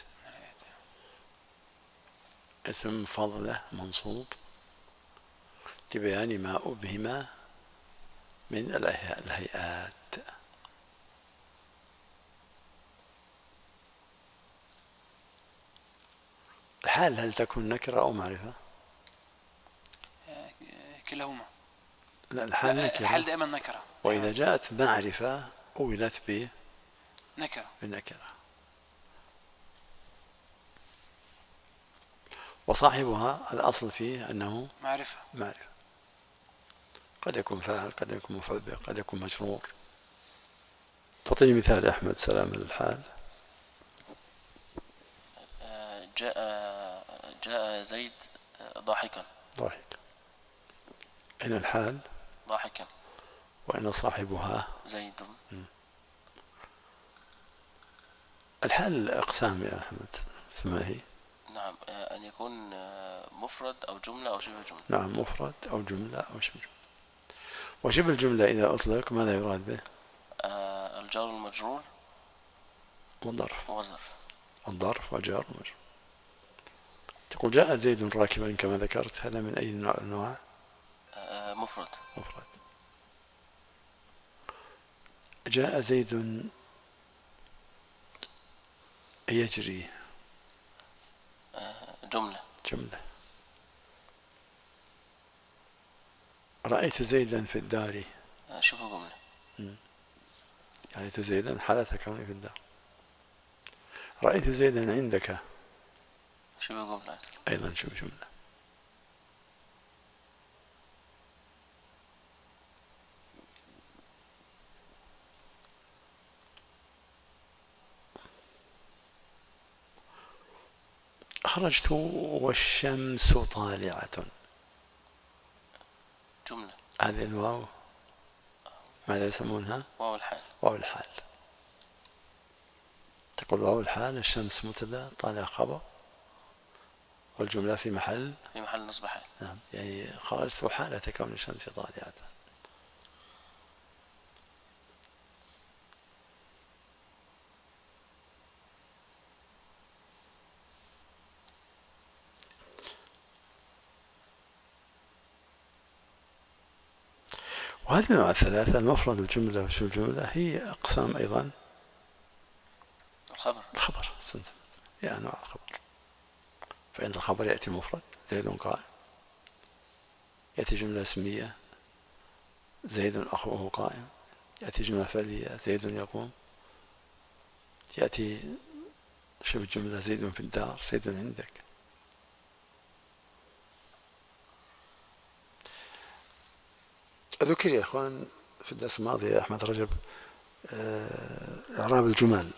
اسم فضله منصوب لبيان ما أبهم من الهيئات. الحال هل تكون نكرة أو معرفة؟ آه، كلاهما. لا، الحال نكرة. الحال دائما نكرة. وإذا جاءت معرفة أولت به نكرة. بالنكرة. وصاحبها الأصل فيه أنه معرفة. معرفة. قد يكون فاعل، قد يكون مفعول به، قد يكون مجرور. تعطيني مثال يا أحمد سلام للحال. آه، جاء جاء زيد ضاحكا. ضاحك. أين الحال؟ ضاحكا. وأين صاحبها؟ زيد. الحال أقسام يا أحمد، فما هي؟ نعم، آه، أن يكون آه، مفرد أو جملة أو شبه جملة. نعم، مفرد أو جملة أو شبه جملة. وشبه الجملة إذا أطلق ماذا يراد به؟ آه، الجار المجرور والظرف. والظرف. الظرف والجار والمجرور. تقول جاء زيد راكبا كما ذكرت، هذا من أي نوع الأنواع؟ آه، مفرد. مفرد. جاء زيد يجري. آه، جملة. جملة. رأيت زيدا في الدار. آه، شبه جملة. رأيت زيدا حالة كوني في الدار. رأيت زيدا عندك. شبه جملة أيضا شبه جملة. خرجت والشمس طالعة. جملة. هذه الواو ماذا يسمونها؟ واو الحال. واو الحال. تقول واو الحال الشمس مبتدا طالع خبر والجملة في محل في محل نصب حال. نعم، يعني خرجت حالة كون الشمس طالعة. وهذه الأنواع الثلاثة المفرد والجملة وشبه الجملة هي أقسام أيضا الخبر. الخبر. هي أنواع الخبر. فإن الخبر يأتي مفرد زيد قائم، يأتي جملة اسمية زيد أخوه قائم، يأتي جملة فعلية زيد يقوم، يأتي شبه الجملة زيد في الدار، زيد عندك. ذكر يا إخوان في الدرس الماضي يا أحمد رجب إعراب الجمل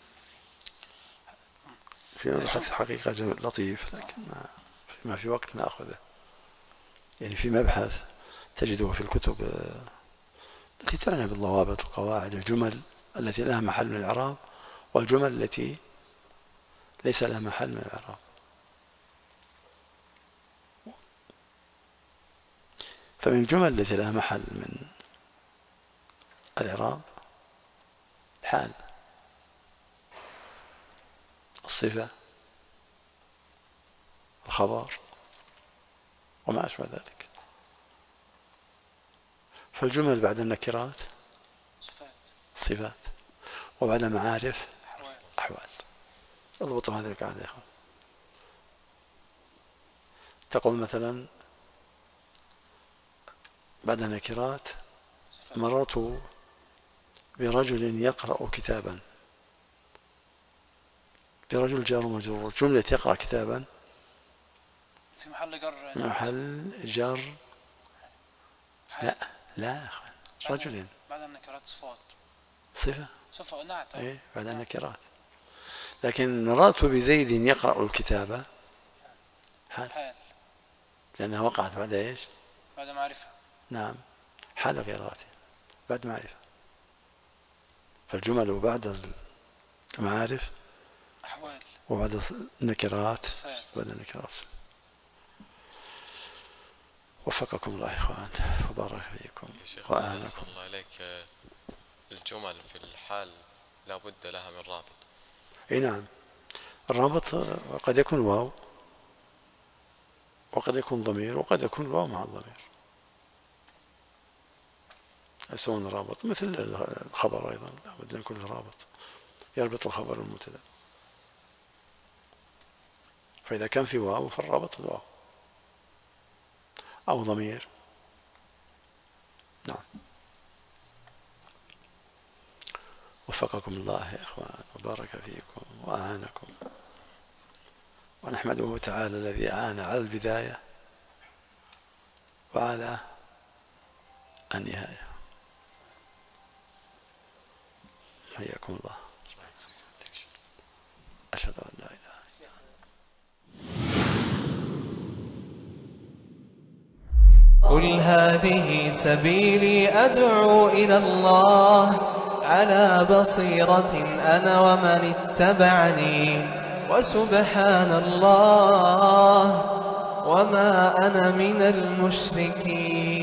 في مبحث حقيقة لطيف، لكن ما ما في وقت نأخذه. يعني في مبحث تجده في الكتب التي تعنى بالضوابط والقواعد، الجمل التي لها محل من الإعراب والجمل التي ليس لها محل من الإعراب. فمن الجمل التي لها محل من الإعراب الحال الصفة، الخبر، وما أشبه ذلك. فالجمل بعد النكرات صفات، صفات، وبعد معارف أحوال. أحوال. اضبطوا هذه القاعدة يا إخوان. تقول مثلا بعد النكرات مررت برجل يقرأ كتابا، برجل جار ومجرور. جملة يقرأ كتابا في محل جر، محل جر. لا لا يا أخوان، رجل بعد النكرات صفات، صفة صفة نعت. إيه بعد النكرات. لكن مررت بزيد يقرأ الكتابة حال، حال، لأنها وقعت بعد إيش؟ بعد معرفة. نعم، حال قراءته بعد معرفة. فالجمل بعد المعارف أحوال، وبعد النكرات صفات. بعد النكرات. وفقكم الله يا إخوان وبارك فيكم وأعانكم. أحسن الله إليك. الجمل في الحال لا بد لها من رابط. اي نعم، الرابط قد يكون واو، وقد يكون ضمير، وقد يكون الواو مع الضمير. يسوون رابط مثل الخبر أيضا، لا بد أن يكون رابط يربط الخبر المبتدأ. فإذا كان في واو فالرابط الواو أو ضمير. نعم. وفقكم الله يا إخوان وبارك فيكم وأعانكم، ونحمده تعالى الذي أعان على البداية وعلى النهاية. حياكم الله. أشهد أن لا إله إلا الله. قل هذه سبيلي أدعو إلى الله على بصيرة أنا ومن اتبعني، وسبحان الله وما أنا من المشركين.